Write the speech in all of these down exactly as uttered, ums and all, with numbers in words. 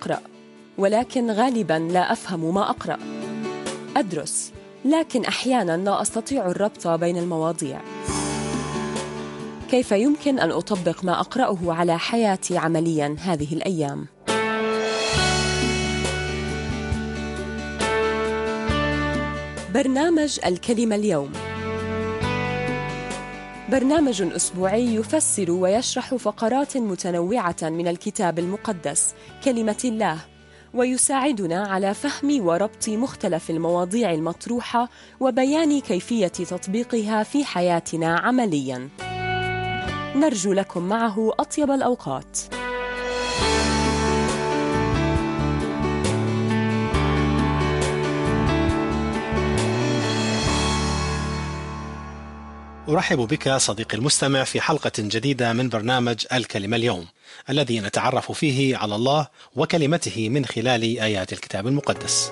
أقرأ، ولكن غالباً لا أفهم ما أقرأ. أدرس، لكن أحياناً لا أستطيع الربط بين المواضيع. كيف يمكن أن أطبق ما أقرأه على حياتي عملياً هذه الأيام؟ برنامج الكلمة اليوم برنامج أسبوعي يفسر ويشرح فقرات متنوعة من الكتاب المقدس كلمة الله، ويساعدنا على فهم وربط مختلف المواضيع المطروحة وبيان كيفية تطبيقها في حياتنا عملياً. نرجو لكم معه أطيب الأوقات. أرحب بك صديقي المستمع في حلقة جديدة من برنامج الكلمة اليوم، الذي نتعرف فيه على الله وكلمته من خلال آيات الكتاب المقدس.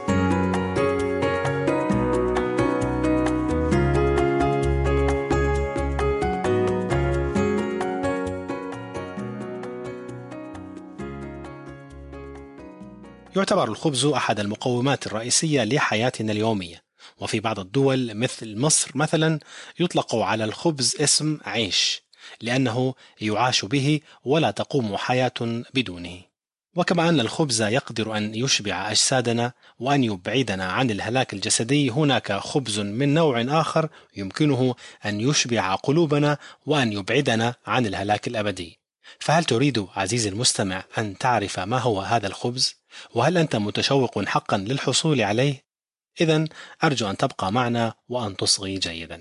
يعتبر الخبز أحد المقومات الرئيسية لحياتنا اليومية، وفي بعض الدول مثل مصر مثلا يطلق على الخبز اسم عيش، لأنه يعاش به ولا تقوم حياة بدونه. وكما أن الخبز يقدر أن يشبع أجسادنا وأن يبعدنا عن الهلاك الجسدي، هناك خبز من نوع آخر يمكنه أن يشبع قلوبنا وأن يبعدنا عن الهلاك الأبدي. فهل تريد عزيزي المستمع أن تعرف ما هو هذا الخبز؟ وهل أنت متشوق حقا للحصول عليه؟ إذن أرجو أن تبقى معنا وأن تصغي جيدا.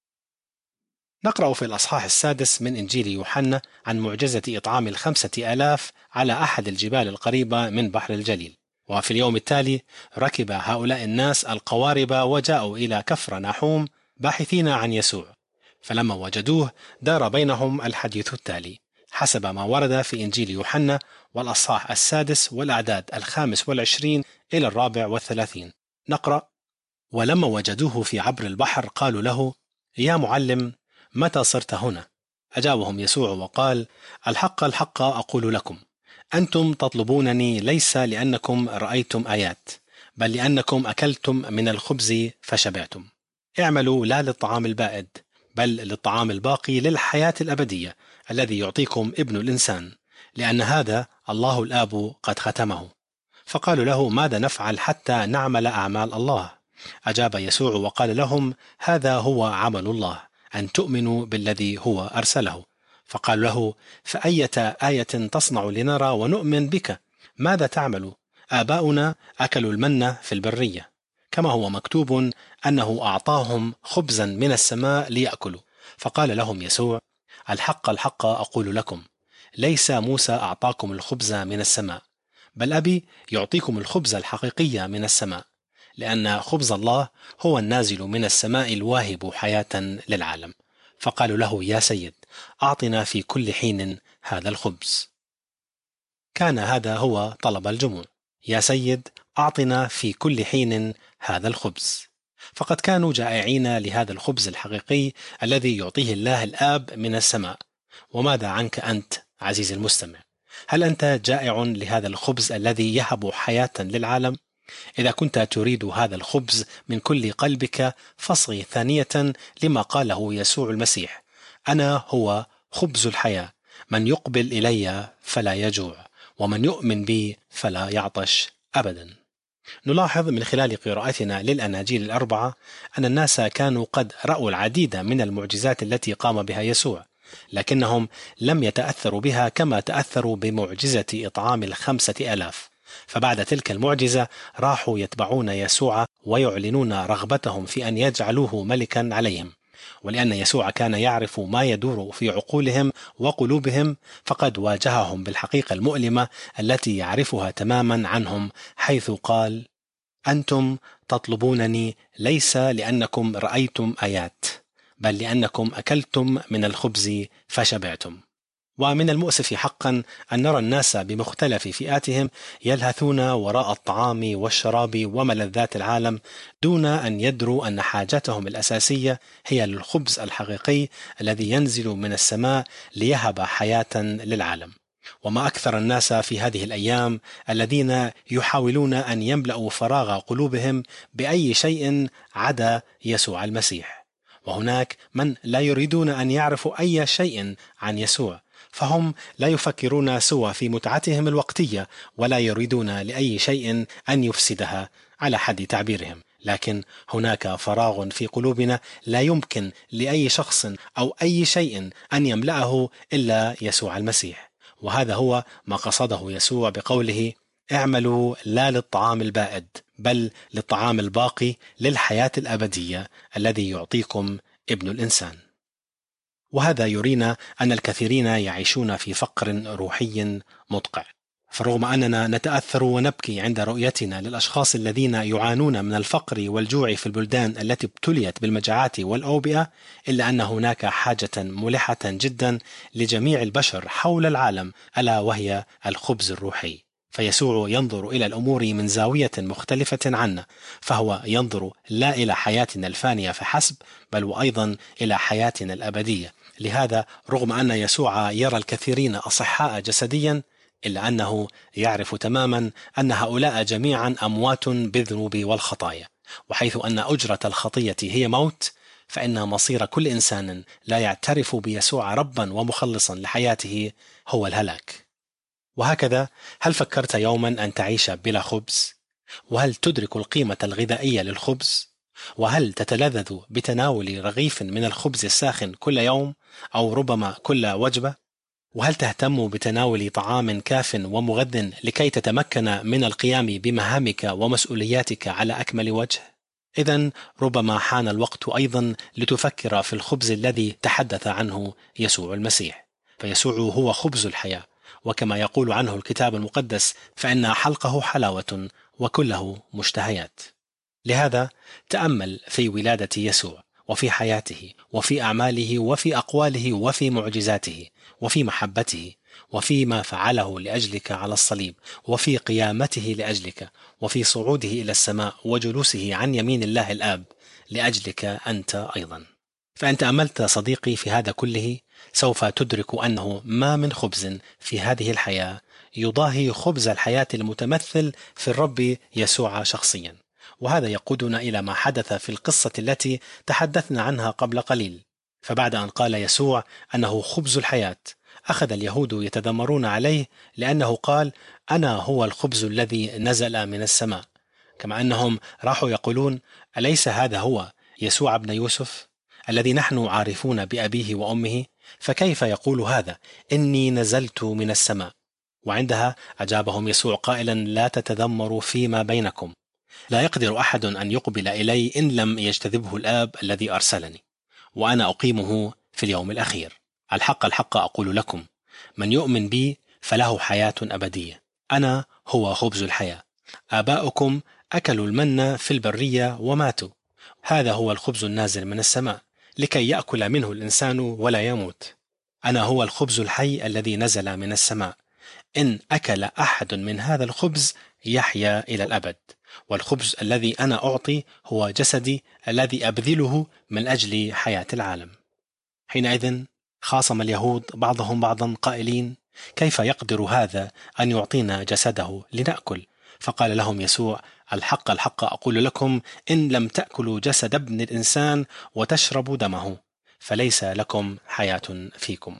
نقرأ في الأصحاح السادس من إنجيل يوحنا عن معجزة إطعام الخمسة آلاف على أحد الجبال القريبة من بحر الجليل. وفي اليوم التالي ركب هؤلاء الناس القوارب وجاءوا إلى كفر نحوم باحثين عن يسوع، فلما وجدوه دار بينهم الحديث التالي حسب ما ورد في إنجيل يوحنا والأصحاح السادس والأعداد الخامس والعشرين إلى الرابع والثلاثين. نقرأ: ولما وجدوه في عبر البحر قالوا له: يا معلم، متى صرت هنا؟ أجابهم يسوع وقال: الحق الحق أقول لكم، أنتم تطلبونني ليس لأنكم رأيتم آيات، بل لأنكم أكلتم من الخبز فشبعتم. اعملوا لا للطعام البائد، بل للطعام الباقي للحياة الأبدية الذي يعطيكم ابن الإنسان، لأن هذا الله الآب قد ختمه. فقالوا له: ماذا نفعل حتى نعمل أعمال الله؟ أجاب يسوع وقال لهم: هذا هو عمل الله، أن تؤمنوا بالذي هو أرسله. فقال له: فأية آية تصنع لنرى ونؤمن بك؟ ماذا تعمل؟ آباؤنا أكلوا المنة في البرية، كما هو مكتوب أنه أعطاهم خبزا من السماء ليأكلوا. فقال لهم يسوع: الحق الحق أقول لكم، ليس موسى أعطاكم الخبز من السماء، بل أبي يعطيكم الخبز الحقيقي من السماء، لأن خبز الله هو النازل من السماء الواهب حياة للعالم. فقالوا له: يا سيد، أعطنا في كل حين هذا الخبز. كان هذا هو طلب الجموع: يا سيد، أعطنا في كل حين هذا الخبز. فقد كانوا جائعين لهذا الخبز الحقيقي الذي يعطيه الله الآب من السماء. وماذا عنك أنت عزيزي المستمع؟ هل أنت جائع لهذا الخبز الذي يهب حياة للعالم؟ إذا كنت تريد هذا الخبز من كل قلبك فاصغي ثانية لما قاله يسوع المسيح: أنا هو خبز الحياة، من يقبل إلي فلا يجوع، ومن يؤمن بي فلا يعطش أبدا. نلاحظ من خلال قراءتنا للأناجيل الأربعة أن الناس كانوا قد رأوا العديد من المعجزات التي قام بها يسوع، لكنهم لم يتأثروا بها كما تأثروا بمعجزة إطعام الخمسة آلاف. فبعد تلك المعجزة راحوا يتبعون يسوع ويعلنون رغبتهم في أن يجعلوه ملكا عليهم. ولأن يسوع كان يعرف ما يدور في عقولهم وقلوبهم، فقد واجههم بالحقيقة المؤلمة التي يعرفها تماما عنهم، حيث قال: أنتم تطلبونني ليس لأنكم رأيتم آيات، بل لأنكم أكلتم من الخبز فشبعتم. ومن المؤسف حقا أن نرى الناس بمختلف فئاتهم يلهثون وراء الطعام والشراب وملذات العالم دون أن يدروا أن حاجتهم الأساسية هي للخبز الحقيقي الذي ينزل من السماء ليهب حياة للعالم. وما أكثر الناس في هذه الأيام الذين يحاولون أن يملأوا فراغ قلوبهم بأي شيء عدا يسوع المسيح. وهناك من لا يريدون أن يعرفوا أي شيء عن يسوع، فهم لا يفكرون سوى في متعتهم الوقتية، ولا يريدون لأي شيء أن يفسدها على حد تعبيرهم. لكن هناك فراغ في قلوبنا لا يمكن لأي شخص أو أي شيء أن يملأه إلا يسوع المسيح. وهذا هو ما قصده يسوع بقوله: اعملوا لا للطعام البائد بل للطعام الباقي للحياة الأبدية الذي يعطيكم ابن الإنسان. وهذا يرينا أن الكثيرين يعيشون في فقر روحي مدقع. فرغم أننا نتأثر ونبكي عند رؤيتنا للأشخاص الذين يعانون من الفقر والجوع في البلدان التي ابتليت بالمجاعات والأوبئة، إلا أن هناك حاجة ملحة جدا لجميع البشر حول العالم، ألا وهي الخبز الروحي. فيسوع ينظر إلى الأمور من زاوية مختلفة عنا، فهو ينظر لا إلى حياتنا الفانية فحسب، بل وأيضا إلى حياتنا الأبدية. لهذا رغم أن يسوع يرى الكثيرين أصحاء جسديا، إلا أنه يعرف تماما أن هؤلاء جميعا أموات بالذنوب والخطايا، وحيث أن أجرة الخطية هي موت، فإن مصير كل إنسان لا يعترف بيسوع ربا ومخلصا لحياته هو الهلاك. وهكذا، هل فكرت يوما أن تعيش بلا خبز؟ وهل تدرك القيمة الغذائية للخبز؟ وهل تتلذذ بتناول رغيف من الخبز الساخن كل يوم أو ربما كل وجبة؟ وهل تهتم بتناول طعام كاف ومغذٍ لكي تتمكن من القيام بمهامك ومسؤولياتك على أكمل وجه؟ إذن ربما حان الوقت أيضا لتفكر في الخبز الذي تحدث عنه يسوع المسيح. فيسوع هو خبز الحياة، وكما يقول عنه الكتاب المقدس: فإن حلقه حلاوة وكله مشتهيات. لهذا تأمل في ولادة يسوع، وفي حياته، وفي أعماله، وفي أقواله، وفي معجزاته، وفي محبته، وفي ما فعله لأجلك على الصليب، وفي قيامته لأجلك، وفي صعوده إلى السماء وجلوسه عن يمين الله الآب لأجلك أنت أيضا. فأنت أملت صديقي في هذا كله، سوف تدرك أنه ما من خبز في هذه الحياة يضاهي خبز الحياة المتمثل في الرب يسوع شخصيا. وهذا يقودنا إلى ما حدث في القصة التي تحدثنا عنها قبل قليل. فبعد أن قال يسوع أنه خبز الحياة، أخذ اليهود يتذمرون عليه لأنه قال: أنا هو الخبز الذي نزل من السماء. كما أنهم راحوا يقولون: أليس هذا هو يسوع ابن يوسف الذي نحن عارفون بأبيه وأمه؟ فكيف يقول هذا إني نزلت من السماء؟ وعندها أجابهم يسوع قائلا: لا تتذمروا فيما بينكم، لا يقدر أحد أن يقبل إلي إن لم يجتذبه الآب الذي أرسلني، وأنا أقيمه في اليوم الأخير. الحق الحق أقول لكم، من يؤمن بي فله حياة أبدية، أنا هو خبز الحياة. آباؤكم أكلوا المن في البرية وماتوا، هذا هو الخبز النازل من السماء لكي يأكل منه الإنسان ولا يموت. أنا هو الخبز الحي الذي نزل من السماء، إن أكل أحد من هذا الخبز يحيا إلى الأبد، والخبز الذي أنا أعطي هو جسدي الذي أبذله من أجل حياة العالم. حينئذ خاصم اليهود بعضهم بعضا قائلين: كيف يقدر هذا أن يعطينا جسده لنأكل؟ فقال لهم يسوع: الحق الحق أقول لكم، إن لم تأكلوا جسد ابن الإنسان وتشربوا دمه فليس لكم حياة فيكم.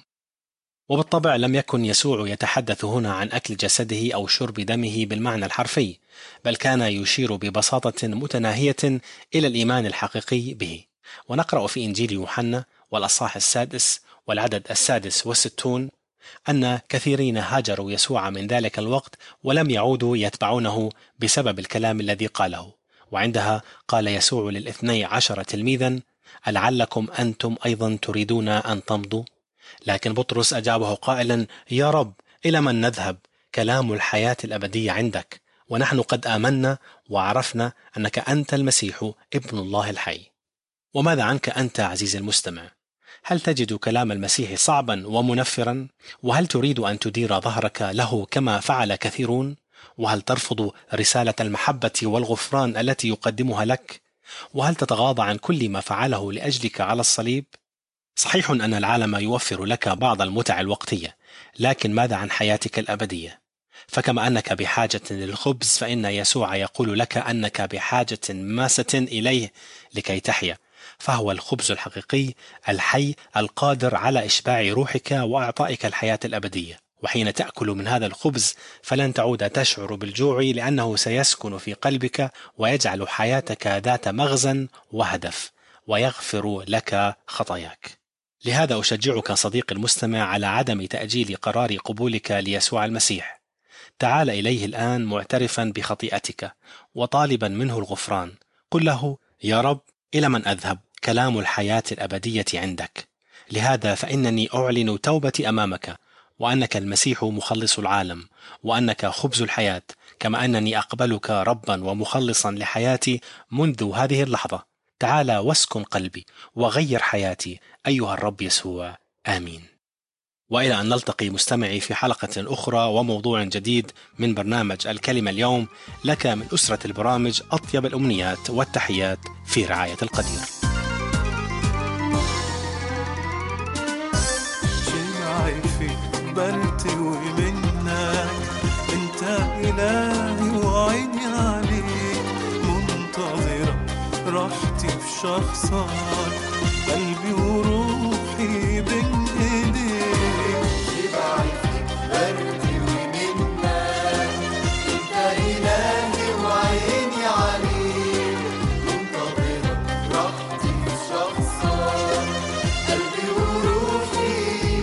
وبالطبع لم يكن يسوع يتحدث هنا عن أكل جسده أو شرب دمه بالمعنى الحرفي، بل كان يشير ببساطة متناهية إلى الإيمان الحقيقي به. ونقرأ في إنجيل يوحنا والأصحاح السادس والعدد السادس والستون أن كثيرين هاجروا يسوع من ذلك الوقت ولم يعودوا يتبعونه بسبب الكلام الذي قاله. وعندها قال يسوع للاثني عشر تلميذا: ألعلكم أنتم أيضا تريدون أن تمضوا؟ لكن بطرس أجابه قائلا: يا رب، إلى من نذهب؟ كلام الحياة الأبدية عندك، ونحن قد آمنا وعرفنا أنك أنت المسيح ابن الله الحي. وماذا عنك أنت عزيزي المستمع؟ هل تجد كلام المسيح صعبا ومنفرا؟ وهل تريد أن تدير ظهرك له كما فعل كثيرون؟ وهل ترفض رسالة المحبة والغفران التي يقدمها لك؟ وهل تتغاضى عن كل ما فعله لأجلك على الصليب؟ صحيح أن العالم يوفر لك بعض المتع الوقتية، لكن ماذا عن حياتك الأبدية؟ فكما أنك بحاجة للخبز فإن يسوع يقول لك أنك بحاجة ماسة إليه لكي تحيا، فهو الخبز الحقيقي الحي القادر على إشباع روحك وإعطائك الحياة الأبدية. وحين تأكل من هذا الخبز فلن تعود تشعر بالجوع، لأنه سيسكن في قلبك ويجعل حياتك ذات مغزى وهدف ويغفر لك خطاياك. لهذا أشجعك صديقي المستمع على عدم تأجيل قرار قبولك ليسوع المسيح. تعال إليه الآن معترفا بخطيئتك وطالبا منه الغفران. قل له: يا رب، إلى من أذهب؟ كلام الحياة الأبدية عندك. لهذا فإنني أعلن توبتي أمامك، وأنك المسيح مخلص العالم، وأنك خبز الحياة، كما أنني أقبلك ربا ومخلصا لحياتي منذ هذه اللحظة. تعال واسكن قلبي وغير حياتي أيها الرب يسوع. آمين. وإلى أن نلتقي مستمعي في حلقة أخرى وموضوع جديد من برنامج الكلمة اليوم، لك من أسرة البرامج أطيب الأمنيات والتحيات في رعاية القدير. برتوي منك انت إلهي وعيني عليك، منتظرة راحتي في شخصك، قلبي وروحي بين ايديك. شبعي فيك برتوي منك انت إلهي وعيني عليك، منتظرة راحتي في شخصك، قلبي وروحي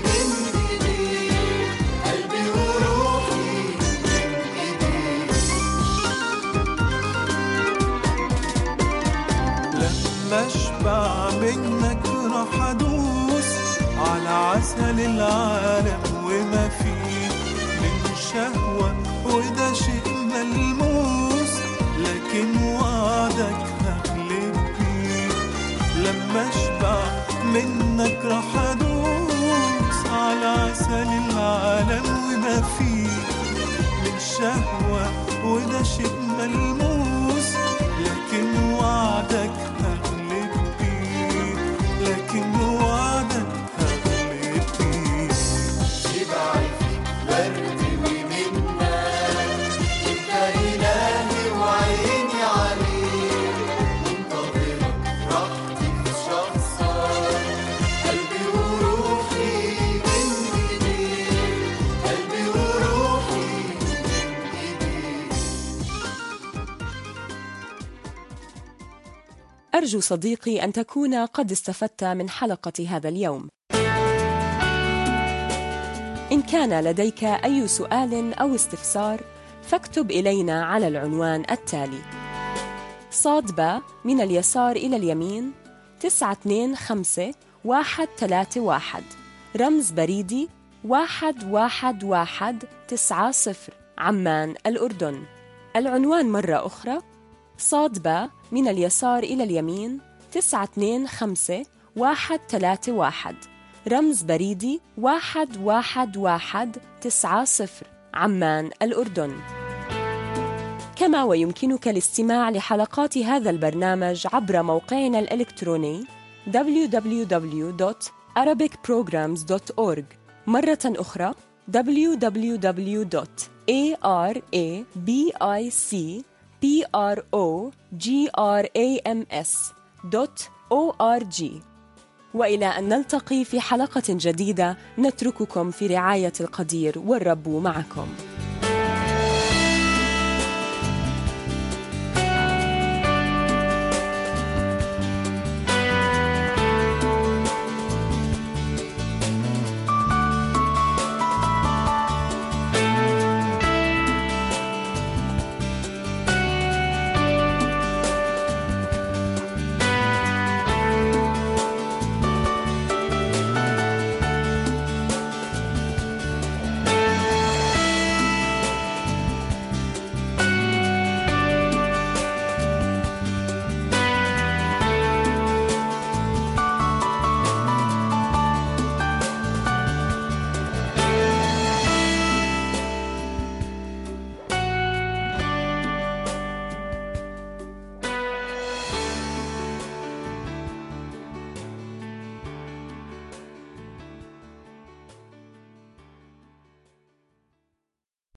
أشبع منك راح أدوس على عسل العالم وما فيه من شهوة، وده شيء ملموس، لكن وعدك هغلب بيه. لما أشبع منك راح أدوس على عسل العالم وما فيه من شهوة، وده شيء ملموس، لكن وعدك هغلب بيه، لكن وعدك هغلب بيه. شبعي فيك برتوي منك انت إلهي وعيني عليك، منتظرة راحتي في شخصك، قلبي وروحي بين ايديك، قلبي وروحي بين ايديك. أرجو صديقي أن تكون قد استفدت من حلقة هذا اليوم. إن كان لديك أي سؤال أو استفسار فاكتب إلينا على العنوان التالي: صاد باء من اليسار إلى اليمين تسعة اثنين خمسة واحد ثلاثة واحد، رمز بريدي واحد واحد واحد تسعة صفر، عمان الأردن. العنوان مرة أخرى: صاد باء من اليسار إلى اليمين تسعة اثنين خمسة واحد ثلاثة واحد، رمز بريدي واحد واحد واحد تسعة صفر، عمان الأردن. كما ويمكنك الاستماع لحلقات هذا البرنامج عبر موقعنا الإلكتروني دبليو دبليو دبليو دوت arabic programs دوت أورج، مرة أخرى دبليو دبليو دبليو دوت arabic programs دوت أورج. وإلى أن نلتقي في حلقة جديدة، نترككم في رعاية القدير، والرب معكم.